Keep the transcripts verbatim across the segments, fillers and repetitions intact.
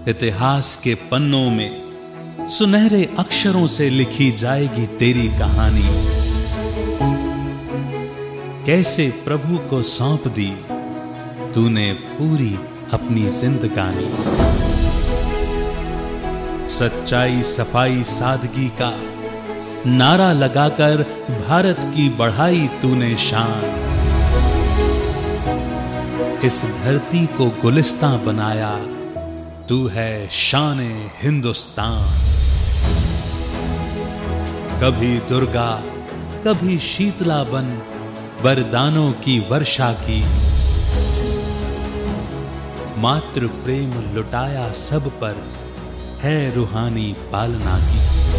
इतिहास के पन्नों में सुनहरे अक्षरों से लिखी जाएगी तेरी कहानी। कैसे प्रभु को सौंप दी तूने पूरी अपनी जिंदगानी। सच्चाई, सफाई, सादगी का नारा लगाकर भारत की बढ़ाई तूने शान। इस धरती को गुलिस्तां बनाया तू है शान-ए हिंदुस्तान। कभी दुर्गा कभी शीतला बन वरदानों की वर्षा की। मातृ प्रेम लुटाया सब पर है रूहानी पालना की।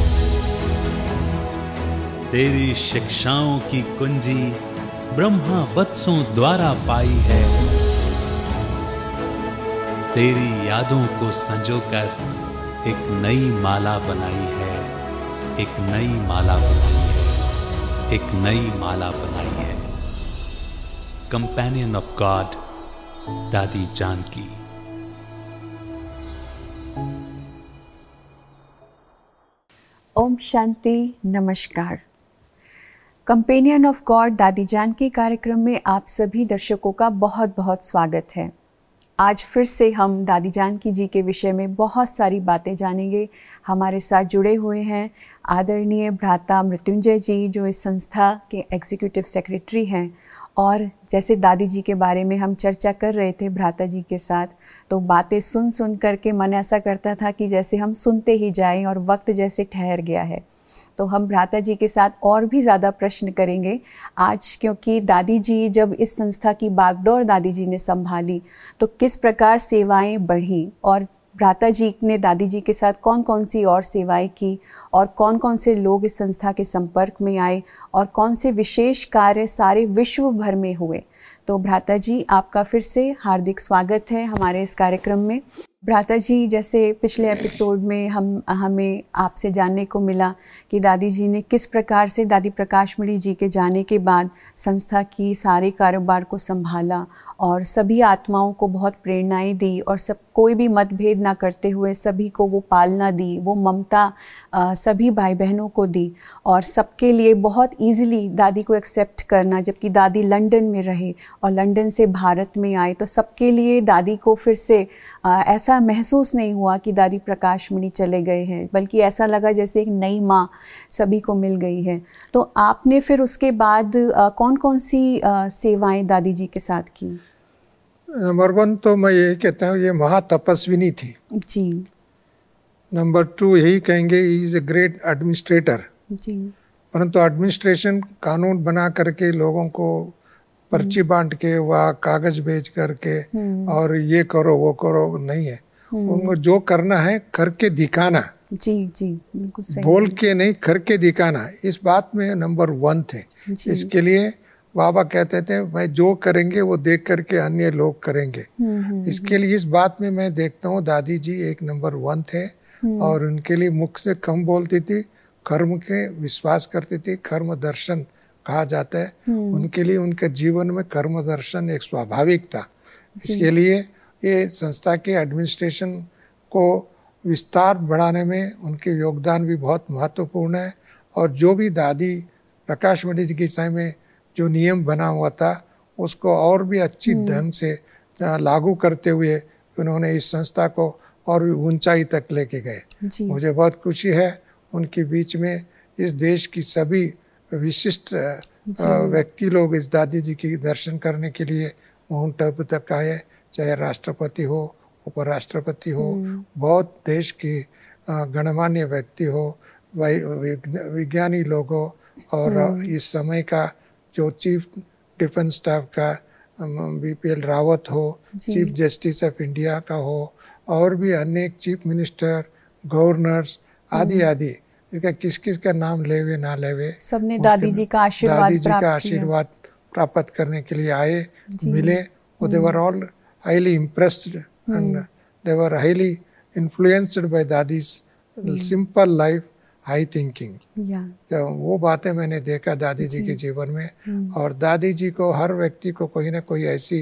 तेरी शिक्षाओं की कुंजी ब्रह्मा वत्सों द्वारा पाई है। तेरी यादों को संजोकर एक नई माला बनाई है, एक नई माला बनाई है, एक नई माला बनाई है। कंपेनियन ऑफ गॉड दादी जानकी। ओम शांति, नमस्कार। कंपेनियन ऑफ गॉड दादी जानकी कार्यक्रम में आप सभी दर्शकों का बहुत बहुत स्वागत है। आज फिर से हम दादी जानकी जी के विषय में बहुत सारी बातें जानेंगे। हमारे साथ जुड़े हुए हैं आदरणीय भ्राता मृत्युंजय जी, जो इस संस्था के एग्जीक्यूटिव सेक्रेटरी हैं। और जैसे दादी जी के बारे में हम चर्चा कर रहे थे भ्राता जी के साथ, तो बातें सुन सुन करके मन ऐसा करता था कि जैसे हम सुनते ही जाएं और वक्त जैसे ठहर गया है। तो हम भ्राता जी के साथ और भी ज़्यादा प्रश्न करेंगे आज, क्योंकि दादी जी जब इस संस्था की बागडोर दादी जी ने संभाली तो किस प्रकार सेवाएं बढ़ी, और भ्राता जी ने दादी जी के साथ कौन कौन सी और सेवाएं की, और कौन कौन से लोग इस संस्था के संपर्क में आए, और कौन से विशेष कार्य सारे विश्व भर में हुए। तो भ्राता जी, आपका फिर से हार्दिक स्वागत है हमारे इस कार्यक्रम में। भ्राता जी, जैसे पिछले एपिसोड में हम हमें आपसे जानने को मिला कि दादी जी ने किस प्रकार से दादी प्रकाशमणि जी के जाने के बाद संस्था की सारे कारोबार को संभाला और सभी आत्माओं को बहुत प्रेरणाएं दी, और सब कोई भी मतभेद ना करते हुए सभी को वो पालना दी, वो ममता आ, सभी भाई बहनों को दी, और सबके लिए बहुत इजीली दादी को एक्सेप्ट करना। जबकि दादी लंदन में रहे और लंदन से भारत में आए, तो सबके लिए दादी को फिर से आ, ऐसा महसूस नहीं हुआ कि दादी प्रकाशमणि चले गए हैं, बल्कि ऐसा लगा जैसे एक नई माँ सभी को मिल गई है। तो आपने फिर उसके बाद आ, कौन कौन सी आ, सेवाएं दादी जी के साथ की? नंबर वन तो मैं यही कहता हूँ, ये महातपस्विनी थी जी। नंबर टू यही कहेंगे, इज ए ग्रेट एडमिनिस्ट्रेटर जी। परंतु एडमिनिस्ट्रेशन कानून बना करके लोगों को पर्ची बांट के वह कागज भेज करके और ये करो वो करो नहीं है। उनको जो करना है करके दिखाना। जी जी, बिल्कुल सही। बोल के नहीं, करके दिखाना, इस बात में नंबर वन थे। इसके लिए बाबा कहते थे भाई जो करेंगे वो देख करके अन्य लोग करेंगे। इसके लिए इस बात में मैं देखता हूँ दादी जी एक नंबर वन थे। और उनके लिए मुख से कम बोलती थी, कर्म के विश्वास करती थी, कर्म दर्शन कहा जाता है। उनके लिए उनके जीवन में कर्म दर्शन एक स्वाभाविक था। इसके लिए ये संस्था के एडमिनिस्ट्रेशन को विस्तार बढ़ाने में उनके योगदान भी बहुत महत्वपूर्ण है। और जो भी दादी प्रकाशमणि जी के समय में जो नियम बना हुआ था उसको और भी अच्छी ढंग से लागू करते हुए उन्होंने इस संस्था को और भी ऊंचाई तक लेके गए। मुझे बहुत खुशी है उनके बीच में इस देश की सभी विशिष्ट व्यक्ति लोग इस दादी जी की दर्शन करने के लिए माउंट आबू तक आए, चाहे राष्ट्रपति हो, उपराष्ट्रपति हो, बहुत देश के गणमान्य व्यक्ति हो, विज्ञानी लोग हो, और इस समय का जो चीफ डिफेंस स्टाफ का बीपीएल रावत हो, चीफ जस्टिस ऑफ इंडिया का हो, और भी अनेक चीफ मिनिस्टर, गवर्नर्स आदि आदि, इसका किस किस का नाम लेवे ना लेवे, सबने दादी जी का आशीर्वाद दादी जी का आशीर्वाद प्राप्त करने के लिए आए, मिले। They were all highly impressed and they were highly influenced by Dadi's simple life, high thinking. तो वो बातें मैंने देखा दादी जी के जीवन में। और दादी जी को हर व्यक्ति को कोई ना कोई ऐसी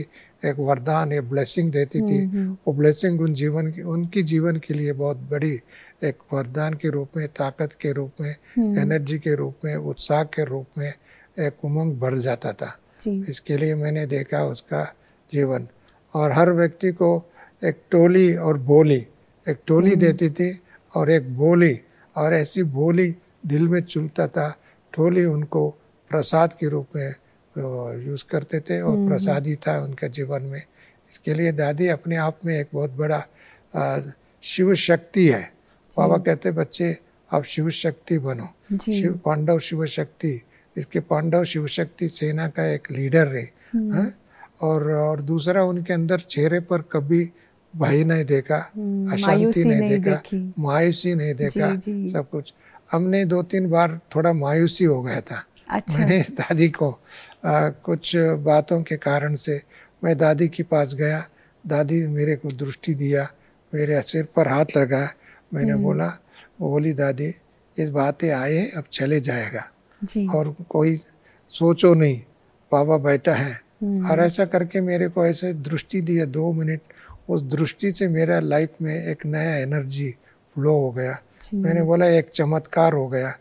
एक वरदान, एक ब्लेसिंग देती थी। वो ब्लेसिंग उन जीवन की उनकी जीवन के लिए बहुत बड़ी एक वरदान के रूप में, ताकत के रूप में, एनर्जी के रूप में, उत्साह के रूप में एक उमंग बढ़ जाता था। इसके लिए मैंने देखा उसका जीवन। और हर व्यक्ति को एक टोली और बोली, एक टोली देती थी और एक बोली, और ऐसी बोली दिल में चुलता था। टोली उनको प्रसाद के रूप में यूज़ करते थे और प्रसाद ही था उनका जीवन में। इसके लिए दादी अपने आप में एक बहुत बड़ा आ, शिव शक्ति है। बाबा कहते बच्चे आप शिव शक्ति बनो, शिव पांडव शिव शक्ति। इसके पांडव शिव शक्ति सेना का एक लीडर रहे हैं। और और दूसरा, उनके अंदर चेहरे पर कभी भय नहीं देखा, अशांति नहीं, नहीं देखा, मायूसी नहीं देखा। जी, जी। सब कुछ हमने दो तीन बार थोड़ा मायूसी हो गया था। अच्छा। मैंने दादी को आ, कुछ बातों के कारण से मैं दादी के पास गया। दादी मेरे को दृष्टि दिया, मेरे सिर पर हाथ लगा। मैंने बोला, वो बोली दादी इस बातें आए अब चले जाएगा जी। और कोई सोचो नहीं, बाबा बैठा है। और ऐसा करके मेरे को ऐसे दृष्टि दिया दो मिनट। उस दृष्टि से मेरा लाइफ में एक नया एनर्जी फ्लो हो गया। मैंने बोला एक चमत्कार हो गया।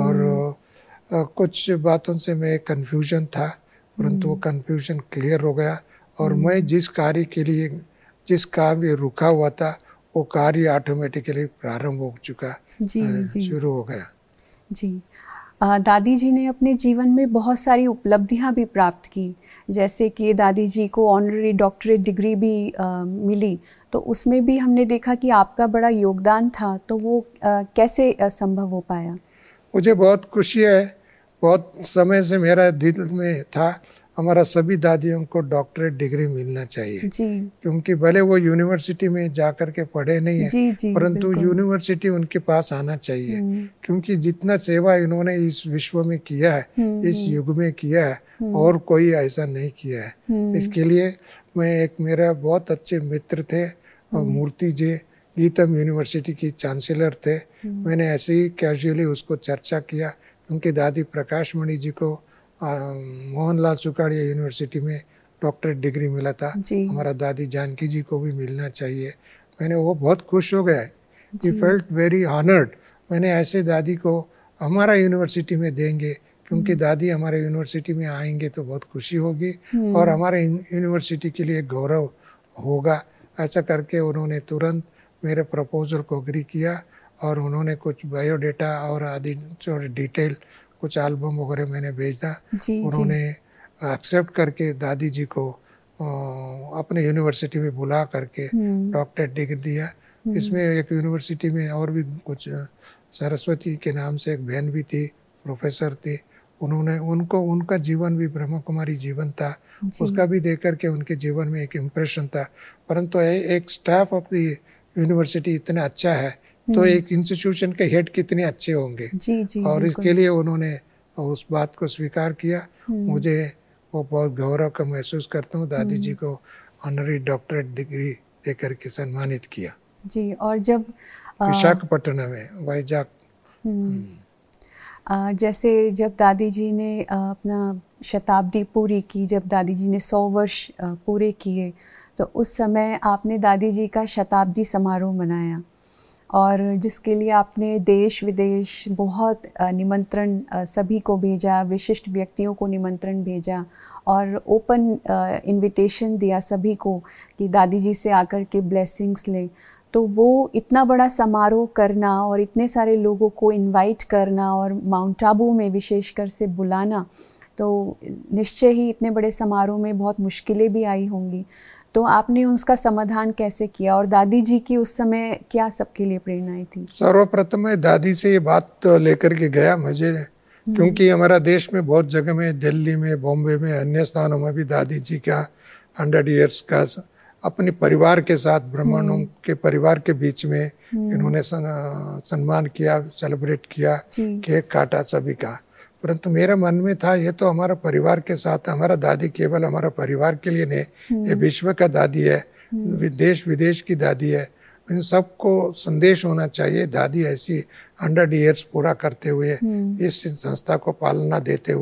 और आ, कुछ बातों से मैं कन्फ्यूजन था, परंतु वो कन्फ्यूजन क्लियर हो गया। और मैं जिस कार्य के लिए, जिस कार्य रुका हुआ था, वो कार्य ऑटोमेटिकली प्रारंभ हो चुका, शुरू हो गया जी। दादी जी ने अपने जीवन में बहुत सारी उपलब्धियां भी प्राप्त की, जैसे कि दादी जी को ऑनररी डॉक्टरेट डिग्री भी आ, मिली। तो उसमें भी हमने देखा कि आपका बड़ा योगदान था। तो वो आ, कैसे आ, संभव हो पाया? मुझे बहुत खुशी है। बहुत समय से मेरा दिल में था हमारा सभी दादियों को डॉक्टरेट डिग्री मिलना चाहिए जी। क्योंकि भले वो यूनिवर्सिटी में जाकर के पढ़े नहीं है, परंतु यूनिवर्सिटी उनके पास आना चाहिए। क्योंकि जितना सेवा इन्होंने इस विश्व में किया है, इस युग में किया है, और कोई ऐसा नहीं किया है। इसके लिए मैं एक, मेरा बहुत अच्छे मित्र थे मूर्ति जी, गीतम यूनिवर्सिटी की चांसलर थे। मैंने ऐसे ही कैजुअली उसको चर्चा किया। उनकी दादी प्रकाश मणि जी को मोहनलाल सुखाड़िया यूनिवर्सिटी में डॉक्टरेट डिग्री मिला था। हमारा दादी जानकी जी को भी मिलना चाहिए। मैंने वो बहुत खुश हो गया, ही फेल्ट वेरी ऑनर्ड। मैंने ऐसे दादी को हमारा यूनिवर्सिटी में देंगे, क्योंकि दादी हमारे यूनिवर्सिटी में आएंगे तो बहुत खुशी होगी और हमारे यूनिवर्सिटी के लिए गौरव होगा। ऐसा करके उन्होंने तुरंत मेरे प्रपोजल को एग्री किया और उन्होंने कुछ बायोडेटा और आदि डिटेल, कुछ एल्बम वगैरह मैंने भेजा। उन्होंने एक्सेप्ट करके दादी जी को अपने यूनिवर्सिटी में बुला करके डॉक्टरेट डिग्री दिया। इसमें एक यूनिवर्सिटी में और भी कुछ, सरस्वती के नाम से एक बहन भी थी, प्रोफेसर थी। उन्होंने उनको उनका जीवन भी ब्रह्म कुमारी जीवन था, उसका भी देख करके उनके जीवन में एक इम्प्रेशन था। परंतु एक स्टाफ ऑफ द यूनिवर्सिटी इतना अच्छा है तो एक इंस्टीट्यूशन के हेड कितने अच्छे होंगे। जी, जी, और इसके लिए उन्होंने उस बात को स्वीकार किया। मुझे वो बहुत गौरव का महसूस करता हूँ। दादी जी को ऑनररी डॉक्टरेट डिग्री देकर के सम्मानित किया जी। और जब विशाखापट्टनम में, वैजाग, जैसे जब दादी जी ने अपना शताब्दी पूरी की, जब दादी जी ने सौ वर्ष पूरे किए, तो उस समय आपने दादी जी का शताब्दी समारोह मनाया और जिसके लिए आपने देश विदेश बहुत निमंत्रण सभी को भेजा, विशिष्ट व्यक्तियों को निमंत्रण भेजा और ओपन इनविटेशन दिया सभी को कि दादी जी से आकर के ब्लेसिंग्स लें। तो वो इतना बड़ा समारोह करना और इतने सारे लोगों को इनवाइट करना और माउंट आबू में विशेषकर से बुलाना, तो निश्चय ही इतने बड़े समारोह में बहुत मुश्किलें भी आई होंगी। तो आपने उसका समाधान कैसे किया और दादी जी की उस समय क्या सबके लिए प्रेरणाएं थी? सर्वप्रथम मैं दादी से ये बात लेकर के गया मुझे, क्योंकि हमारा देश में बहुत जगह में, दिल्ली में, बॉम्बे में, अन्य स्थानों में भी दादी जी का हंड्रेड इयर्स का अपने परिवार के साथ, ब्राह्मणों के परिवार के बीच में इन्होंने सम्मान किया, सेलिब्रेट किया, केक काटा सभी का। परंतु मेरे मन में था ये तो हमारा परिवार के साथ, हमारा दादी केवल हमारा परिवार के लिए नहीं, ये विश्व का दादी है, देश विदेश की दादी है। इन सबको संदेश होना चाहिए। दादी ऐसी हंड्रेड इयर्स पूरा करते हुए, इस संस्था को पालना देते हुए,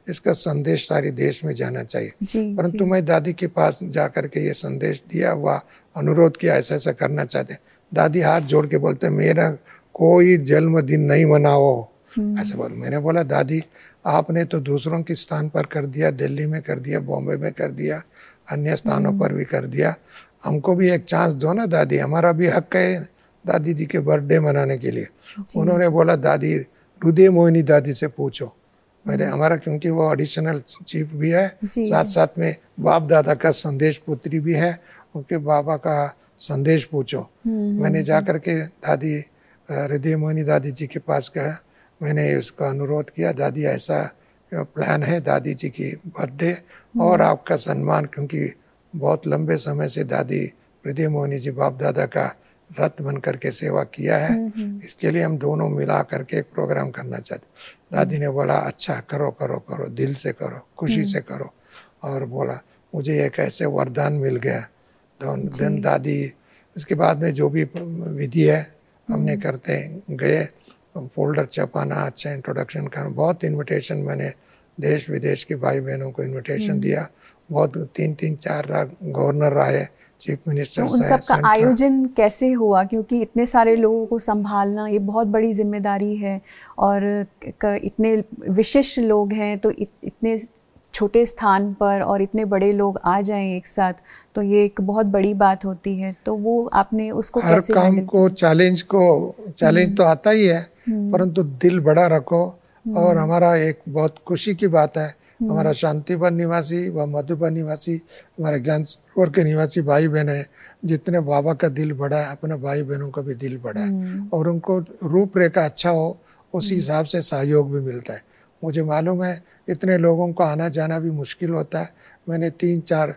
इसका संदेश सारे देश में जाना चाहिए। परंतु मैं दादी के पास जा करके ये संदेश दिया हुआ, अनुरोध किया ऐसा ऐसा करना चाहते। दादी हाथ जोड़ के बोलते मेरा कोई जन्मदिन नहीं मनाओ, ऐसे बोल। मैंने बोला दादी आपने तो दूसरों के स्थान पर कर दिया, दिल्ली में कर दिया, बॉम्बे में कर दिया, अन्य स्थानों पर भी कर दिया, हमको भी एक चांस दो ना दादी, हमारा भी हक है दादी जी के बर्थडे मनाने के लिए। उन्होंने बोला दादी हृदय मोहिनी दादी से पूछो। मैंने हमारा क्योंकि वो एडिशनल चीफ भी है, साथ साथ में बाप दादा का संदेश पुत्री भी है, उनके बाबा का संदेश पूछो। मैंने जा करके दादी हृदय मोहिनी दादी जी के पास गया, मैंने उसका अनुरोध किया दादी ऐसा प्लान है दादी जी की बर्थडे और आपका सम्मान, क्योंकि बहुत लंबे समय से दादी हृदय मोहिनी जी बाप दादा का रथ बन करके सेवा किया है, इसके लिए हम दोनों मिला करके एक प्रोग्राम करना चाहते। दादी ने बोला अच्छा करो करो करो, दिल से करो, खुशी से करो। और बोला मुझे एक ऐसे वरदान मिल गया। तो दिन दादी उसके बाद में जो भी विधि है हमने करते गए, फोल्डर छपाना, अच्छा इंट्रोडक्शन करना, बहुत इनविटेशन मैंने देश विदेश के भाई बहनों को इनविटेशन दिया। बहुत तीन तीन चार गवर्नर आए, चीफ मिनिस्टर। तो उन सब का आयोजन कैसे हुआ, क्योंकि इतने सारे लोगों को संभालना ये बहुत बड़ी जिम्मेदारी है और इतने विशिष्ट लोग हैं, तो इत, इतने छोटे स्थान पर और इतने बड़े लोग आ जाएं एक साथ, तो ये एक बहुत बड़ी बात होती है। तो वो आपने उसको हर कैसे काम को चैलेंज को चैलेंज तो आता ही है, परंतु दिल बड़ा रखो। और हमारा एक बहुत खुशी की बात है, हमारा शांतिवन निवासी व मधुबन निवासी, हमारे ज्ञानसरोवर के निवासी भाई बहन है, जितने बाबा का दिल बड़ा है अपने भाई बहनों का भी दिल बड़ा है, और उनको रूपरेखा अच्छा हो उसी हिसाब से सहयोग भी मिलता है। मुझे मालूम है इतने लोगों को आना जाना भी मुश्किल होता है। मैंने तीन चार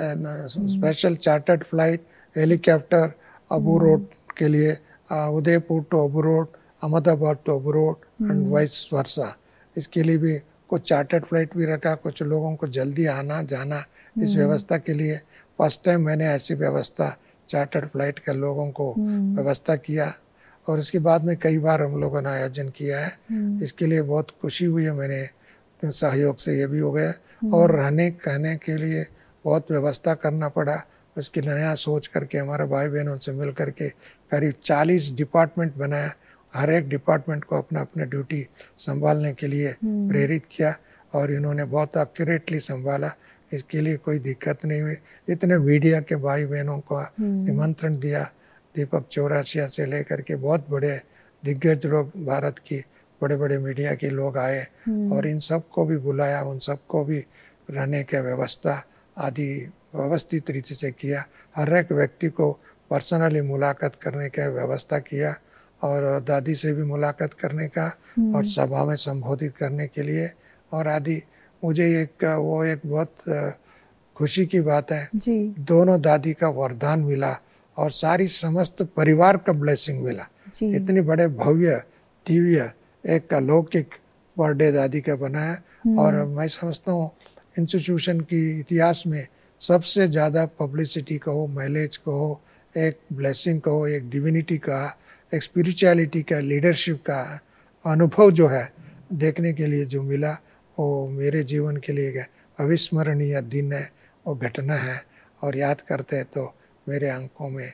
special chartered flight helicopter Abu Road के लिए, Udaipur to Abu Road, Ahmedabad to Abu Road and vice versa, इसके लिए भी कुछ चार्टर्ड फ्लाइट भी रखा। कुछ लोगों को जल्दी आना जाना इस व्यवस्था के लिए फर्स्ट टाइम मैंने ऐसी व्यवस्था चार्टर्ड फ्लाइट के लोगों को व्यवस्था किया। और इसके बाद में कई बार हम लोगों ने आयोजन किया है, इसके लिए बहुत खुशी हुई है। मैंने सहयोग से ये भी हो गया। और रहने कहने के लिए बहुत व्यवस्था करना पड़ा, उसकी नया सोच करके हमारे भाई बहनों से मिल करके करीब चालीस डिपार्टमेंट बनाया। हर एक डिपार्टमेंट को अपना अपना ड्यूटी संभालने के लिए प्रेरित किया और इन्होंने बहुत एक्यूरेटली संभाला, इसके लिए कोई दिक्कत नहीं हुई। इतने मीडिया के भाई बहनों को निमंत्रण दिया, दीपक चौरासिया से लेकर के बहुत बड़े दिग्गज लोग भारत की बड़े बड़े मीडिया के लोग आए और इन सब को भी बुलाया, उन सबको भी रहने की व्यवस्था आदि व्यवस्थित रीति से किया। हर एक व्यक्ति को पर्सनली मुलाकात करने की व्यवस्था किया और दादी से भी मुलाकात करने का और सभा में संबोधित करने के लिए और आदि। मुझे एक वो एक बहुत खुशी की बात है जी। दोनों दादी का वरदान मिला और सारी समस्त परिवार का ब्लेसिंग मिला। इतनी बड़े भव्य दिव्य एक अलौकिक बर्थडे दादी का बनाया और मैं समझता हूँ इंस्टीट्यूशन की इतिहास में सबसे ज़्यादा पब्लिसिटी कहो, माइलेज कहो, एक ब्लेसिंग कहो, एक डिविनिटी का, एक स्पिरिचुअलिटी का, लीडरशिप का अनुभव जो है देखने के लिए जो मिला, वो मेरे जीवन के लिए अविस्मरणीय दिन है, वो घटना है। और याद करते हैं तो मेरे आंखों में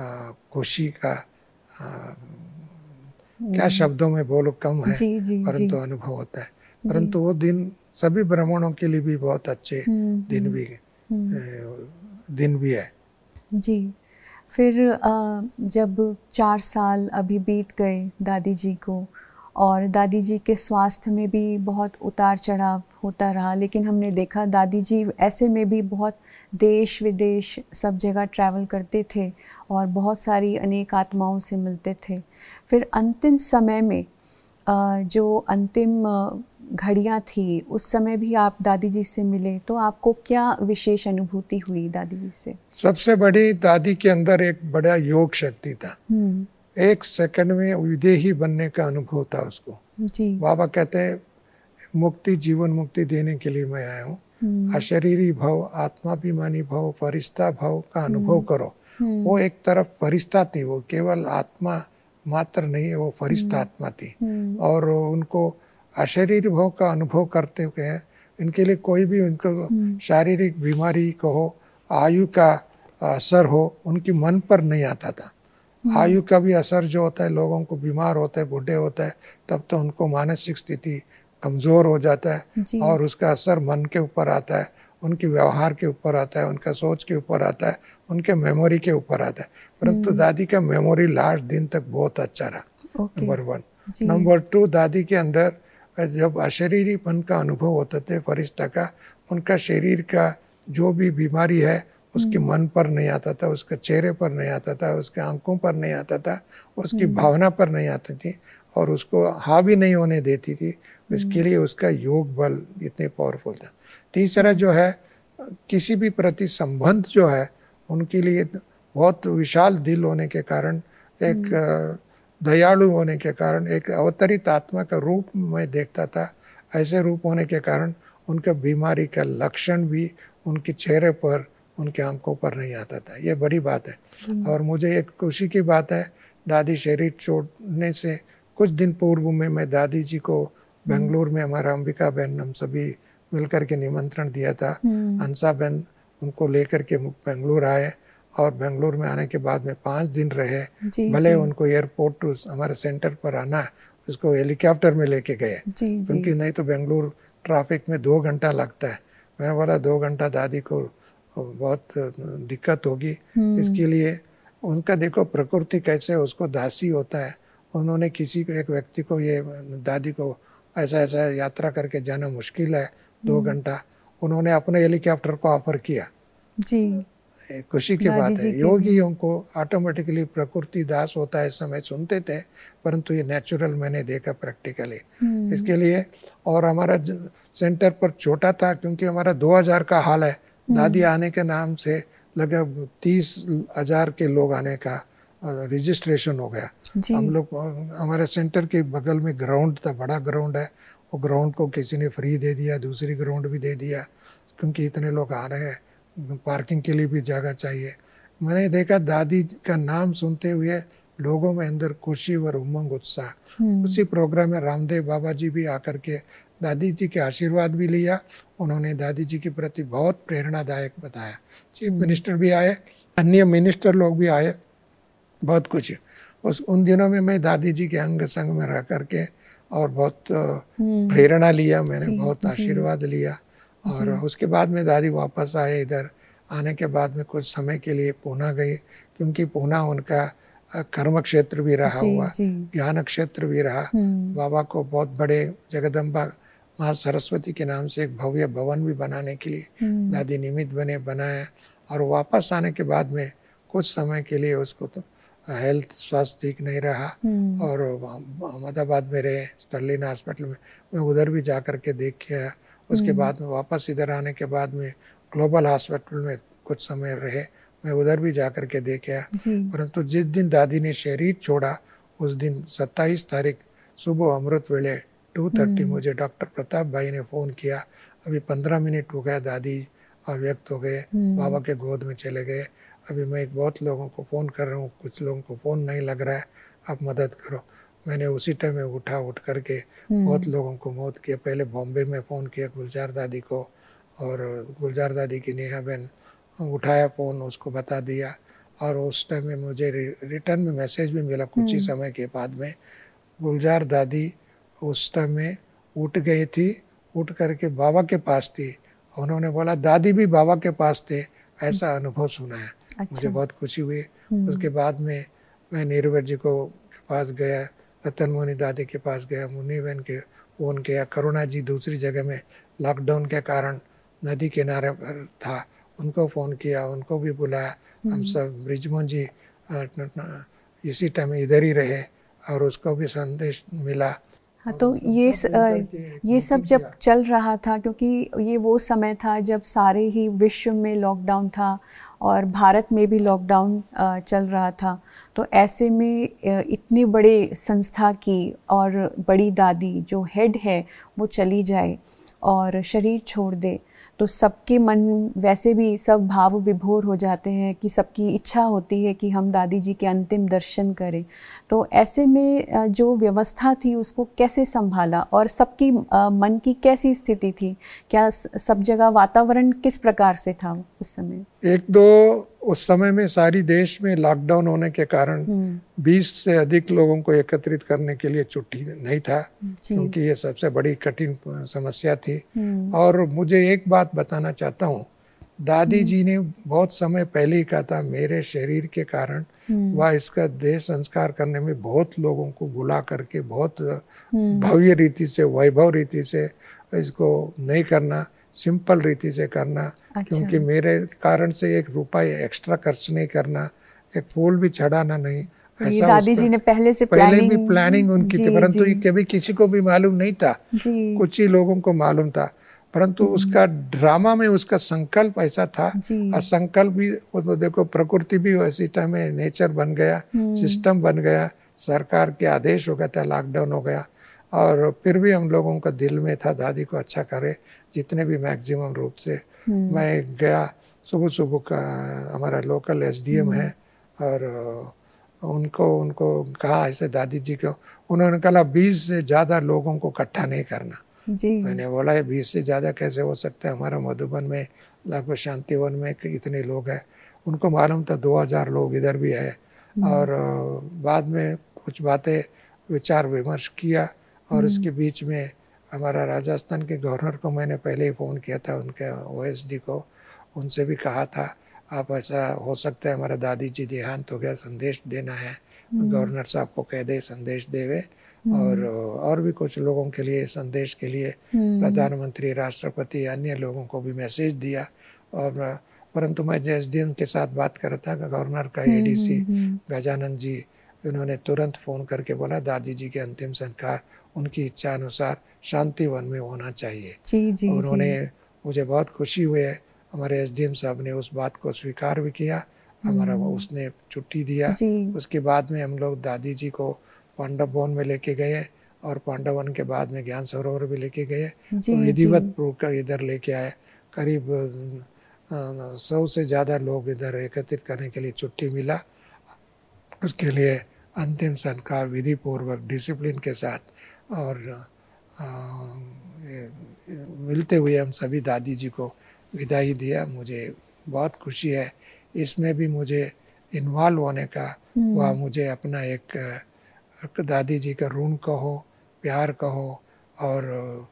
खुशी का आ, क्या शब्दों में बोलो कम है, परंतु तो अनुभव होता है। परंतु वो दिन सभी ब्राह्मणों के लिए भी बहुत अच्छे दिन भी दिन भी है जी। फिर जब चार साल अभी बीत गए दादी जी को और दादी जी के स्वास्थ्य में भी बहुत उतार चढ़ाव होता रहा, लेकिन हमने देखा दादी जी ऐसे में भी बहुत देश विदेश सब जगह ट्रैवल करते थे और बहुत सारी अनेक आत्माओं से मिलते थे। फिर अंतिम समय में जो अंतिम घड़ियाँ थी उस समय भी आप दादी जी से मिले, तो आपको क्या विशेष अनुभूति हुई दादी जी से? सबसे बड़ी दादी के अंदर एक बड़ा योग शक्ति था। एक सेकंड में विदेही बनने का अनुभव था उसको जी। बाबा कहते हैं मुक्ति जीवन मुक्ति देने के लिए मैं आया हूँ। अशरीरी भव, आत्माभिमानी भव, फरिश्ता भव का अनुभव करो। वो एक तरफ फरिश्ता थी, वो केवल आत्मा मात्र नहीं है, वो फरिश्ता आत्मा थी और उनको अशरीरी भाव का अनुभव करते हुए इनके लिए कोई भी उनको शारीरिक बीमारी को हो, आयु का असर हो, उनकी मन पर नहीं आता था। आयु का भी असर जो होता है, लोगों को बीमार होते हैं, बूढ़े होते हैं, तब तो उनको मानसिक स्थिति कमज़ोर हो जाता है और उसका असर मन के ऊपर आता है, उनके व्यवहार के ऊपर आता है, उनका सोच के ऊपर आता है, उनके मेमोरी के ऊपर आता है। परंतु दादी का मेमोरी लास्ट दिन तक बहुत अच्छा रहा, नंबर वन। नंबर टू, दादी के अंदर जब अशरीरीपन का अनुभव होता थे फरिश्ता का, उनका शरीर का जो भी बीमारी है उसके मन पर नहीं आता था, उसके चेहरे पर नहीं आता था, उसके आंखों पर नहीं आता था, उसकी भावना पर नहीं आती थी और उसको हावी नहीं होने देती थी। इसके लिए उसका योग बल इतने पावरफुल था। तीसरा जो है, किसी भी प्रति संबंध जो है उनके लिए बहुत विशाल दिल होने के कारण, एक दयालु होने के कारण, एक अवतरित आत्मा का रूप मैं देखता था। ऐसे रूप होने के कारण उनका बीमारी का लक्षण भी उनके चेहरे पर, उनके आंखों पर नहीं आता था। ये बड़ी बात है। और मुझे एक खुशी की बात है, दादी शरीर छोड़ने से कुछ दिन पूर्व में मैं दादी जी को बेंगलुरु में, हमारा अंबिका बहन, हम सभी मिलकर के निमंत्रण दिया था। हंसा बहन उनको लेकर के बेंगलुरु आए और बेंगलुरु में आने के बाद में पाँच दिन रहे। भले उनको एयरपोर्ट टू हमारे सेंटर पर आना, उसको हेलीकॉप्टर में लेके गए, क्योंकि नहीं तो बेंगलुरु ट्रैफिक में दो घंटा लगता है। मैंने बोला दो घंटा दादी को बहुत दिक्कत होगी, इसके लिए उनका देखो प्रकृति कैसे उसको दासी होता है। उन्होंने किसी को, एक व्यक्ति को, ये दादी को ऐसा ऐसा यात्रा करके जाना मुश्किल है दो घंटा, उन्होंने अपने हेलीकॉप्टर को ऑफर किया जी। खुशी की बात है। योगियों को ऑटोमेटिकली प्रकृति दास होता है, समय सुनते थे, परंतु ये नेचुरल मैंने देखा प्रैक्टिकली। इसके लिए, और हमारा सेंटर पर छोटा था क्योंकि हमारा दो हज़ार का हाल है। दादी आने के नाम से लगभग तीस हजार के लोग आने का रजिस्ट्रेशन हो गया। हम लोग, हमारे सेंटर के बगल में ग्राउंड था, बड़ा ग्राउंड है, वो ग्राउंड को किसी ने फ्री दे दिया, दूसरी ग्राउंड भी दे दिया, क्योंकि इतने लोग आ रहे हैं, पार्किंग के लिए भी जगह चाहिए। मैंने देखा दादी का नाम सुनते हुए लोगों में अंदर खुशी और उमंग, उत्साह। उसी प्रोग्राम में रामदेव बाबा जी भी आकर के दादी जी के आशीर्वाद भी लिया। उन्होंने दादी जी के प्रति बहुत प्रेरणादायक बताया। चीफ मिनिस्टर भी आए, अन्य मिनिस्टर लोग भी आए, बहुत कुछ। उस उन दिनों में मैं दादी जी के अंग संग में रह करके और बहुत प्रेरणा लिया, मैंने बहुत आशीर्वाद लिया। और उसके बाद में दादी वापस आए इधर। आने के बाद में कुछ समय के लिए पूना गए, क्योंकि पूना उनका कर्म क्षेत्र भी रहा हुआ, ज्ञान क्षेत्र भी रहा। बाबा को बहुत बड़े जगदम्बा माँ सरस्वती के नाम से एक भव्य भवन भी बनाने के लिए दादी निमित्त बने, बनाया। और वापस आने के बाद में कुछ समय के लिए उसको तो हेल्थ स्वास्थ्य ठीक नहीं रहा और अहमदाबाद में रहे, स्टर्लिन हॉस्पिटल में। मैं उधर भी जा कर के देख के आया। उसके बाद में वापस इधर आने के बाद में ग्लोबल हॉस्पिटल में कुछ समय रहे, मैं उधर भी जा कर के देख आया। परंतु जिस दिन दादी ने शरीर छोड़ा, उस दिन सत्ताईस तारीख सुबह अमृत वेले टू थर्टी मुझे डॉक्टर प्रताप भाई ने फ़ोन किया। अभी पंद्रह मिनट हो गया, दादी अव्यक्त हो गए, बाबा के गोद में चले गए। अभी मैं बहुत लोगों को फ़ोन कर रहा हूँ, कुछ लोगों को फ़ोन नहीं लग रहा है, आप मदद करो। मैंने उसी टाइम में उठा, उठ करके बहुत लोगों को मौत किया। पहले बॉम्बे में फ़ोन किया गुलजार दादी को, और गुलजार दादी की नेहा बहन उठाया फ़ोन, उसको बता दिया। और उस टाइम में मुझे रिटर्न में मैसेज भी मिला कुछ ही समय के बाद में। गुलजार दादी उस टाइम में उठ गई थी, उठ करके बाबा के पास थी। उन्होंने बोला दादी भी बाबा के पास थे, ऐसा अनुभव सुना है। अच्छा। मुझे बहुत खुशी हुई। उसके बाद में मैं नीरवर जी को के पास गया, रतन मोहनी दादी के पास गया, मुन्नी बहन के फ़ोन किया। करुणा जी दूसरी जगह में लॉकडाउन के कारण नदी किनारे पर था, उनको फ़ोन किया, उनको भी बुलाया। हम सब ब्रिजमोहन जी इसी टाइम इधर ही रहे और उसको भी संदेश मिला। हाँ, तो ये स, ये सब जब चल रहा था, क्योंकि ये वो समय था जब सारे ही विश्व में लॉकडाउन था और भारत में भी लॉकडाउन चल रहा था, तो ऐसे में इतनी बड़े संस्था की और बड़ी दादी जो हेड है वो चली जाए और शरीर छोड़ दे, तो सबके मन वैसे भी सब भाव विभोर हो जाते हैं कि सबकी इच्छा होती है कि हम दादी जी के अंतिम दर्शन करें। तो ऐसे में जो व्यवस्था थी उसको कैसे संभाला और सबकी मन की कैसी स्थिति थी? क्या सब जगह वातावरण किस प्रकार से था उस समय? एक दो उस समय में सारी देश में लॉकडाउन होने के कारण बीस से अधिक लोगों को एकत्रित करने के लिए छुट्टी नहीं था, क्योंकि ये सबसे बड़ी कठिन समस्या थी। और मुझे एक बात बताना चाहता हूँ, दादी जी ने बहुत समय पहले ही कहा था, मेरे शरीर के कारण वह इसका देह संस्कार करने में बहुत लोगों को बुला करके बहुत भव्य रीति से, वैभव रीति से इसको नहीं करना, सिंपल रीति से करना। अच्छा। क्योंकि मेरे कारण से एक रुपया एक्स्ट्रा खर्च नहीं करना, एक फूल भी चढ़ाना नहीं। ऐसा दादी जी ने पहले से पहले प्लानिंग, भी प्लानिंग उनकी थी, परंतु ये कभी किसी को भी मालूम नहीं था, कुछ ही लोगों को मालूम था। परंतु उसका ड्रामा में उसका संकल्प ऐसा था, और संकल्प भी वो देखो, प्रकृति भी वैसी टाइम में नेचर बन गया, सिस्टम बन गया, सरकार के आदेश हो गया था, लॉकडाउन हो गया। और फिर भी हम लोगों का दिल में था दादी को अच्छा करे, जितने भी मैक्सिमम रूप से। मैं गया सुबह सुबह का, हमारा लोकल एसडीएम है, और उनको उनको कहा ऐसे दादी जी को, उन्होंने कहा बीस से ज़्यादा लोगों को इकट्ठा नहीं करना जी। मैंने बोला ये बीस से ज़्यादा कैसे हो सकता है, हमारा मधुबन में लगभग शांतिवन में इतने लोग हैं। उनको मालूम था दो हज़ार लोग इधर भी है। और बाद में कुछ बातें विचार विमर्श किया, और उसके बीच में हमारा राजस्थान के गवर्नर को मैंने पहले ही फ़ोन किया था, उनके ओएसडी को, उनसे भी कहा था आप ऐसा हो सकता है हमारा दादी जी देहांत हो गया, संदेश देना है, गवर्नर साहब को कह दे संदेश देवे। और और भी कुछ लोगों के लिए संदेश के लिए प्रधानमंत्री, राष्ट्रपति, अन्य लोगों को भी मैसेज दिया। और परंतु मैं एसडीएम के साथ बात कर रहा था, गवर्नर का एडीसी गजानन जी, उन्होंने तुरंत फ़ोन करके बोला दादी जी के अंतिम संस्कार उनकी इच्छा अनुसार शांतिवन में होना चाहिए। जी, जी, उन्होंने जी। मुझे बहुत खुशी हुई है, हमारे एसडीएम साहब ने उस बात को स्वीकार भी किया, हमारा उसने छुट्टी दिया। उसके बाद में हम लोग दादी जी को पांडव भवन में लेके गए, और पांडव वन के बाद में ज्ञान सरोवर भी लेके गए, तो विधिवत पूर्व कर इधर लेके आए। करीब सौ से ज़्यादा लोग इधर एकत्रित करने के लिए छुट्टी मिला। उसके लिए अंतिम संस्कार विधि पूर्वक डिसिप्लिन के साथ और आ, मिलते हुए हम सभी दादी जी को विदाई दिया। मुझे बहुत खुशी है, इसमें भी मुझे इन्वॉल्व होने का, वह मुझे अपना एक दादी जी का ऋण कहो, प्यार कहो, और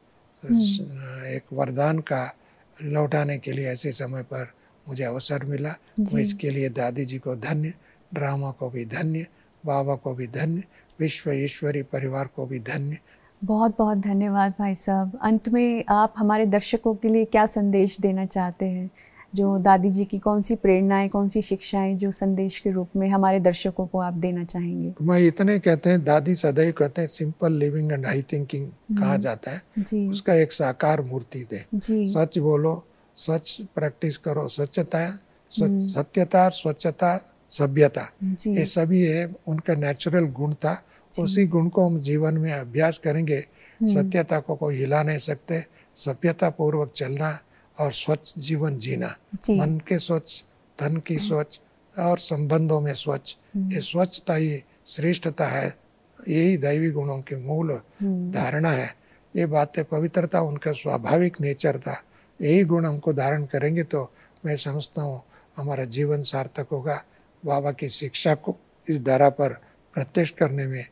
एक वरदान का लौटाने के लिए ऐसे समय पर मुझे अवसर मिला। मैं इसके लिए दादी जी को धन्य, ड्रामा को भी धन्य, बाबा को भी धन्य, विश्व ईश्वरी परिवार को भी धन्य। बहुत बहुत धन्यवाद भाई साहब। अंत में आप हमारे दर्शकों के लिए क्या संदेश देना चाहते हैं? जो दादी जी की कौन सी प्रेरणाएं, कौन सी शिक्षाएं जो संदेश के रूप में हमारे दर्शकों को आप देना चाहेंगे? मैं इतने कहते हैं, दादी सदैव कहते हैं simple living and high thinking कहा जाता है जी। उसका एक साकार मूर्ति दे, सच बोलो, सच प्रैक्टिस करो, स्वच्छता, सत्यता, स्वच्छता, सभ्यता, ये सभी है उनका नेचुरल गुण था। उसी गुण को हम जीवन में अभ्यास करेंगे। सत्यता को कोई हिला नहीं सकते, सभ्यता पूर्वक चलना और स्वच्छ जीवन जीना, मन के स्वच्छ, धन की स्वच्छ और संबंधों में स्वच्छ। ये स्वच्छता ही श्रेष्ठता है, यही दैवी गुणों के मूल धारणा है। ये बातें पवित्रता उनका स्वाभाविक नेचर था। यही गुण हमको धारण करेंगे तो मैं समझता हूँ हमारा जीवन सार्थक होगा। बाबा की शिक्षा को इस धरा पर प्रत्यक्ष करने में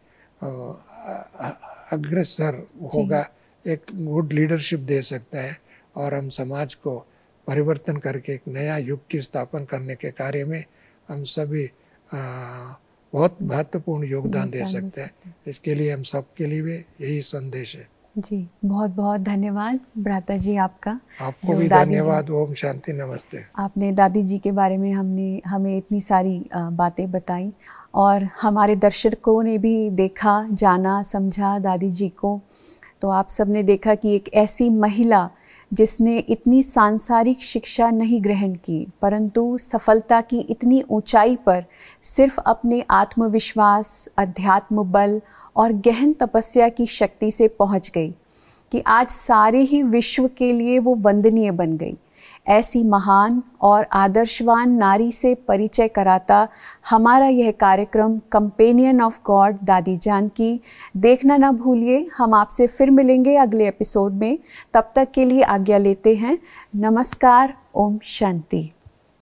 अग्रसर होगा, एक गुड लीडरशिप दे सकता है, और हम समाज को परिवर्तन करके एक नया युग की स्थापना करने के कार्य में हम सभी आ, बहुत महत्वपूर्ण योगदान दे सकते हैं। इसके लिए हम सबके लिए भी यही संदेश है जी। बहुत बहुत धन्यवाद भ्राता जी आपका। आपको भी धन्यवाद। ओम शांति, नमस्ते। आपने दादी जी के बारे में हमने हमें इतनी सारी बातें बताई, और हमारे दर्शकों ने भी देखा, जाना, समझा दादी जी को। तो आप सब ने देखा कि एक ऐसी महिला जिसने इतनी सांसारिक शिक्षा नहीं ग्रहण की, परंतु सफलता की इतनी ऊंचाई पर सिर्फ अपने आत्मविश्वास, अध्यात्म बल और गहन तपस्या की शक्ति से पहुंच गई कि आज सारे ही विश्व के लिए वो वंदनीय बन गई। ऐसी महान और आदर्शवान नारी से परिचय कराता हमारा यह कार्यक्रम कंपेनियन ऑफ गॉड दादी जानकी देखना ना भूलिए। हम आपसे फिर मिलेंगे अगले एपिसोड में। तब तक के लिए आज्ञा लेते हैं। नमस्कार। ओम शांति।